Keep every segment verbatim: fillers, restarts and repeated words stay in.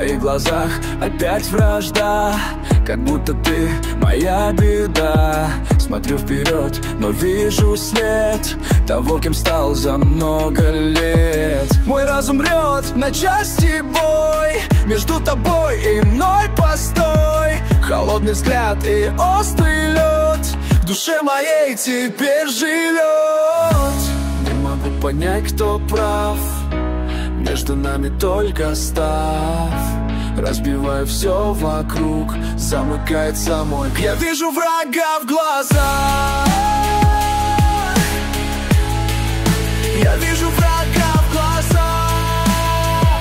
твоих глазах опять вражда, как будто ты моя беда. Смотрю вперед, но вижу след того, кем стал за много лет. Мой разум рвет на части бой, между тобой и мной постой. Холодный взгляд и острый лед в душе моей теперь живет. Не могу понять, кто прав, между нами только став. Разбиваю все вокруг, замыкается мой. Я вижу врага в глазах, я вижу врага в глазах.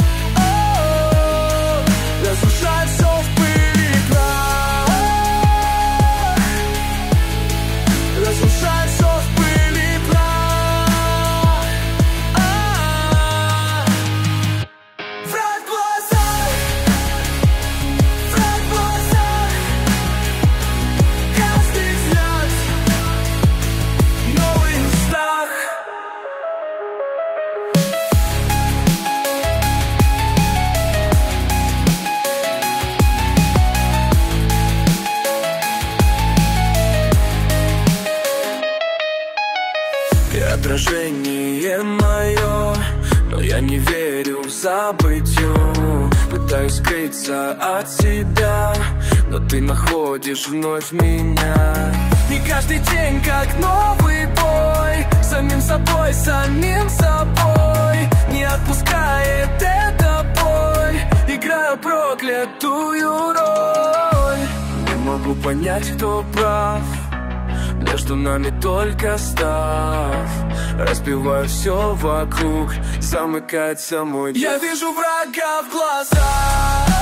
О-о-о. Разрушает все в пыли и прах, разрушает все в пыли и прах. А-а-а. Враг в глазах, враг в глазах, каждый взгляд новый страх. И отражение мое, но я не верю в забытью. Пытаюсь скрыться от себя, но ты находишь вновь меня. И каждый день как новый бой, самим собой, самим собой. Не отпускает эта боль, играю проклятую роль. Не могу понять, кто прав, между нами только став. Разбиваю все вокруг, замыкается мой. Я вижу врага в глазах,